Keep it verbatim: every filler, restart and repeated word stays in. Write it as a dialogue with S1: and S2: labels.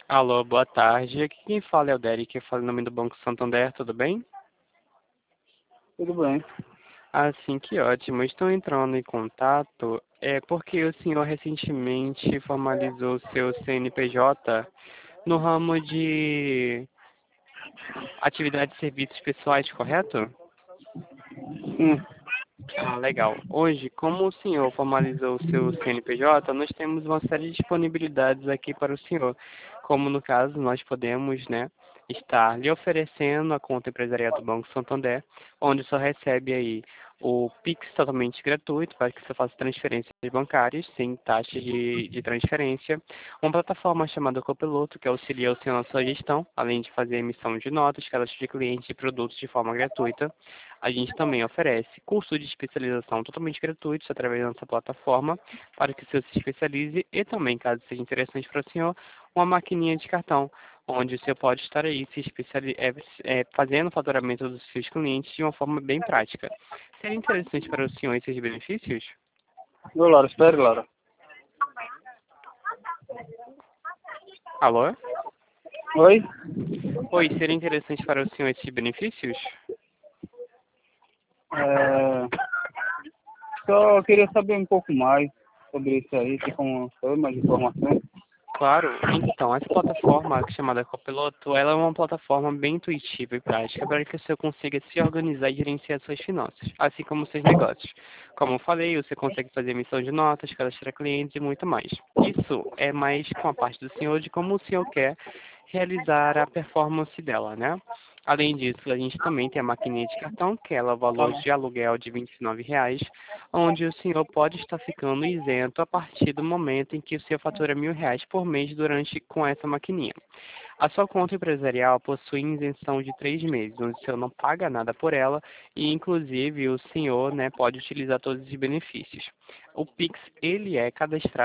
S1: Alô, boa tarde. Aqui quem fala é o Derek, eu falo em nome do Banco Santander, tudo bem?
S2: Tudo bem.
S1: Ah, sim, que ótimo. Estou entrando em contato é porque o senhor recentemente formalizou seu C N P J no ramo de atividades e serviços pessoais, correto?
S2: Sim.
S1: Ah, legal. Hoje, como o senhor formalizou o seu C N P J, nós temos uma série de disponibilidades aqui para o senhor. Como no caso, nós podemos, né, estar lhe oferecendo a conta empresarial do Banco Santander, onde só recebe aí o Pix totalmente gratuito para que você faça transferências bancárias sem taxa de, de transferência, uma plataforma chamada Copiloto, que auxilia o senhor na sua gestão, além de fazer emissão de notas, cadastro de clientes e produtos de forma gratuita. A gente também oferece curso de especialização totalmente gratuitos através da nossa plataforma para que o senhor se especialize e também, caso seja interessante para o senhor, uma maquininha de cartão, onde o senhor pode estar aí se especiali é, é, fazendo o faturamento dos seus clientes de uma forma bem prática. Seria interessante para o senhor esses benefícios?
S2: Ô, Laura, espere, Laura.
S1: Alô?
S2: Oi?
S1: Oi, seria interessante para o senhor esses benefícios?
S2: É... Só queria saber um pouco mais sobre isso aí, tem como saber mais informações?
S1: Claro, então, essa plataforma chamada Copiloto, ela é uma plataforma bem intuitiva e prática para que você consiga se organizar e gerenciar suas finanças, assim como seus negócios. Como eu falei, você consegue fazer emissão de notas, cadastrar clientes e muito mais. Isso é mais com a parte do senhor de como o senhor quer realizar a performance dela, né? Além disso, a gente também tem a maquininha de cartão, que ela é o
S2: Tá
S1: valor
S2: bom.
S1: de aluguel de vinte e nove reais, onde o senhor pode estar ficando isento a partir do momento em que o senhor fatura mil reais por mês durante com essa maquininha. A sua conta empresarial possui isenção de três meses, onde o senhor não paga nada por ela e, inclusive, o senhor, né, pode utilizar todos os benefícios. O Pix, ele é cadastrado